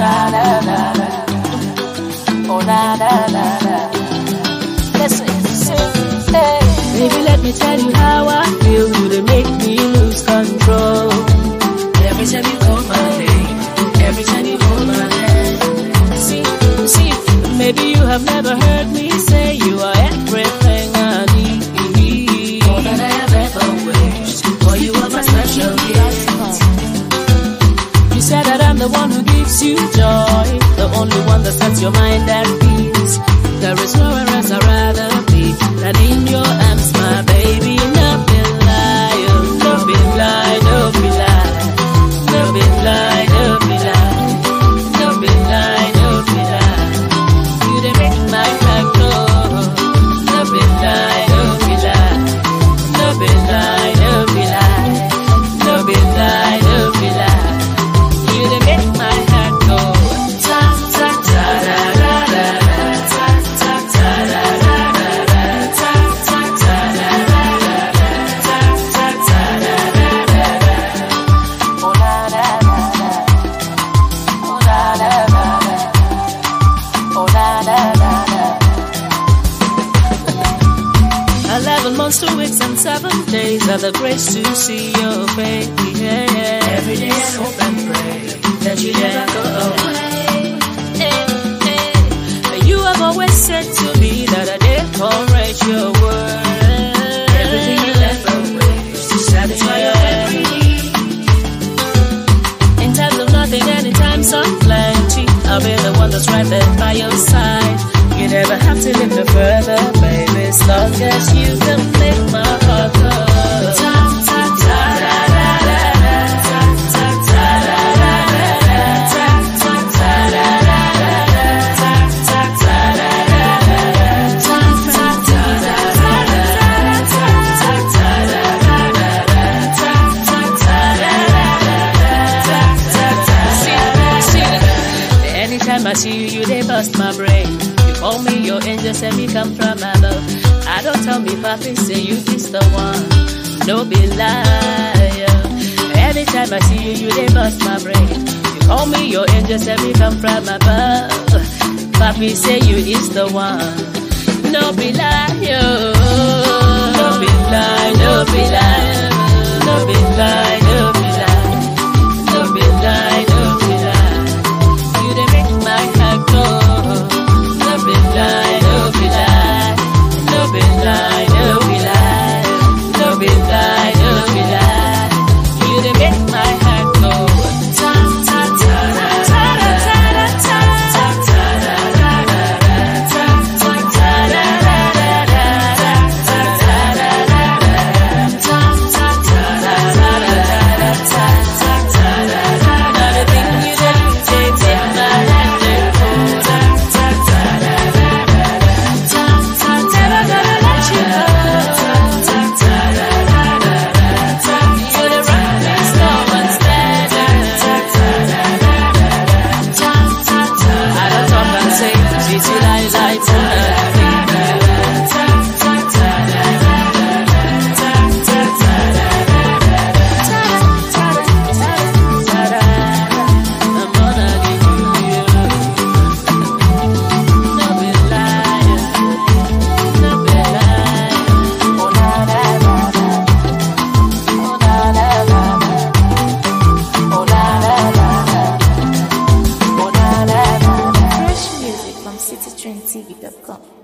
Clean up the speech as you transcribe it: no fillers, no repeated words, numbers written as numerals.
na na na na. Oh na na na na. Listen, hey. Baby, let me tell you how I feel. You they make me lose control. Every time you call my name, every time you hold my hand. See, maybe you have never heard me say you are everything I need. More than I have ever wished. For you are my special gift. You said that I'm the one who gives you joy, the only one that sets your mind at peace. There is nowhere else I'd rather be than in your arms, my baby. No be lie, no be lie, no be lie, no be lie, no be lie, no be lie, no be lie. You dey make my heart go. No be lie, no be lie, no be lie, no be lie, no be lie, no be lie. You dey make my heart go. Ta ta ta da da da ta ta ta da da da ta ta ta da da da ta ta ta da da da. Oh na na na na, oh na na na na, oh na na na na. 11 months, 2 weeks, and 7 days have the grace to see your face. Yeah. Every day I hope and pray that you never go away. You have always said to me that I did correct your word. Everything you ever wish to satisfy your every need. In times of nothing, anytime of plenty, I'll be the one that's right there by your side. You never have to look no further, baby, as long as you can make my heart go. Ta ta ta da da da da ta ta ta da da da ta ta ta da da da ta ta ta da da da ta ta ta da da da ta ta ta da da da ta ta ta da da da ta. Anytime I see you, they bust my brain. Call me your angel, say me come from above. I don't tell me papi, say you is the one. No be lie. Anytime I see you, they bust my brain. You call me your angel, say me come from above. Papi, say you is the one. No be lie. No be lie, no be lie. No be lie, no be lie. No be lie, no be lie. You they make my heart go. No be lie, no be lie, no be lie, no be lie, no be lie, no be lie. You dey make my heart go. Ta ta ta da ta da ta da ta ta ta da da da ta ta ta da da da ta ta ta da da ta ta ta da da da ta ta ta da da da. The thing you dey take my life dey go. Ta ta ta da da. citytrendtv.com